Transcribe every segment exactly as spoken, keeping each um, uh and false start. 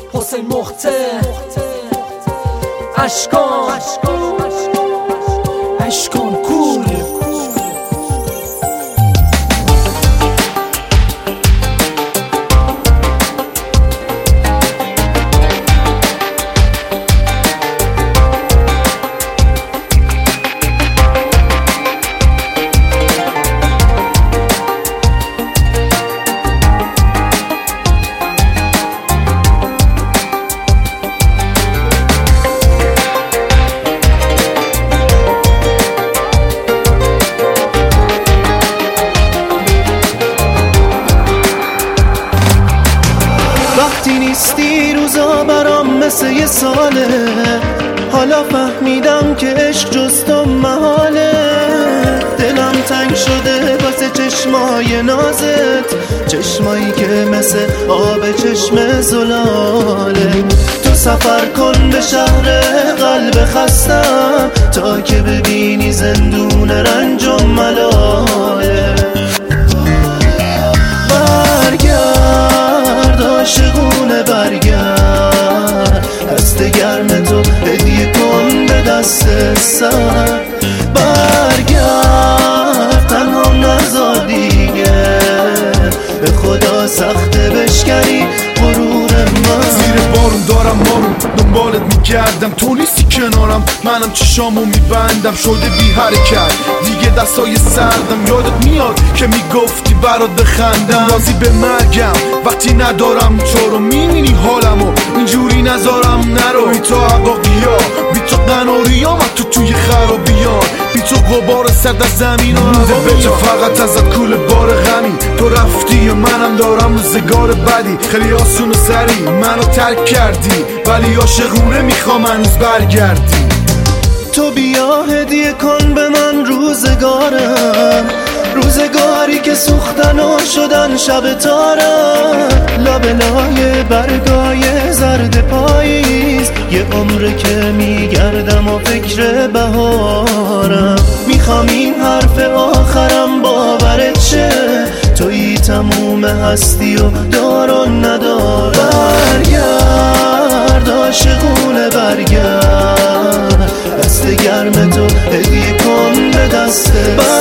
حسین مخته اشکان اشکان کول وقتی نیستی روزا برام مثل یه ساله، حالا فهمیدم که عشق جز تو محاله. دلم تنگ شده واسه چشمای نازت، چشمایی که مثل آب چشم زلاله. تو سفر کن به شهر قلب خستم تا که ببینی زندون رنج و ملاله. عاشقونه برگرد، دست گرم تو هدیه کن به دست سر. برگرد تنها نذار دیگه، به خدا سخته بشکنی غرور من. زیر بارون دارم مارون دنبالت میگردم، تو نیستی کنارم، منم چشامو میبندم شده بی حرکت دیگه. دستای سردم یادت میاد که میگفتی برات بخندم. راضی به مرگم وقتی ندارم تو رو، میبینی حالمو اینجوری نذارم نرو. بی تو عقاقیا بی تو قناریا من تو توی خرابیان، بی تو غبار سرد از زمین ها به جا فقط ازت کول بار غمی. تو رفتی و منم دارم روزگار بدی، خیلی آسون و سری منو ترک کردی، ولی عاشقونه میخوام هنوز برگردی. تو بیا هدیه کن به من روزگارم، روزگاری که سوختن و شدن شب تارم. لابلای برگای زرد پاییز یه عمره که میگردم و فکر بهارم. میخوام این حرف آخرم باورت شه، توی تموم هستی و دار و ندار. برگرد عاشقونه برگرد، دست گرم تو هدیه کن به دست.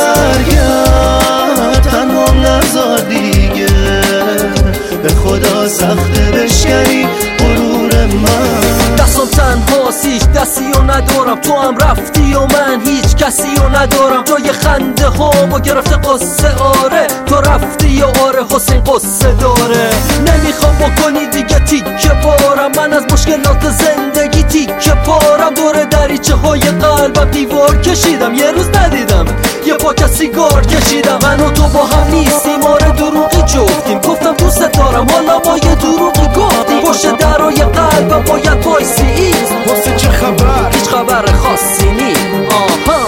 برگرد تنها نذار دیگه، به خدا سخته بشکنی غرور من. دستم تنهاست هیچ دستی و ندارم، تو هم رفتی و من هیچ کسی و ندارم. جای خنده ها با گرفته قصه آره، تو رفتی و آره حسین قصه داره. نمیخوام بکنی دیگه تیکه بارم، من از مشکلات زندگی تیکه پارم. دور دریچه های قلبم دیوار کشیدم، یه روز ندیدم یه پاک سیگار کشیدم. من و تو با هم نیستیم آره دروغی جفتیم، گفتم دوست دارم حالا ما یه دروغی گفتیم. پشت درای قلبم باید وایسی ایست، واسه چه خبر؟ هیچ خبر خاصی نی. آها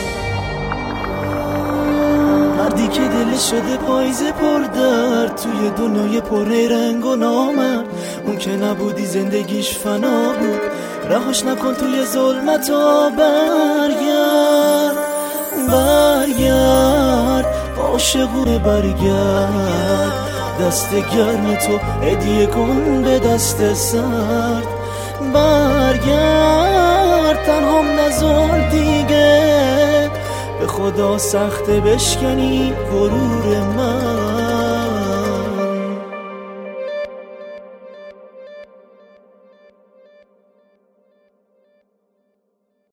مردی که دلش شده پاییزه پر درد، توی دنیای پر رنگ و نامرد. اون که نبودی زندگیش فنا بود، رهاش نکن توی ظلمتا. برگرد برگرد عاشقونه برگرد، دست گرم تو هدیه کن به دست سرد. برگرد تنها نذار دیگه، به خدا سخته بشکنی غرور من.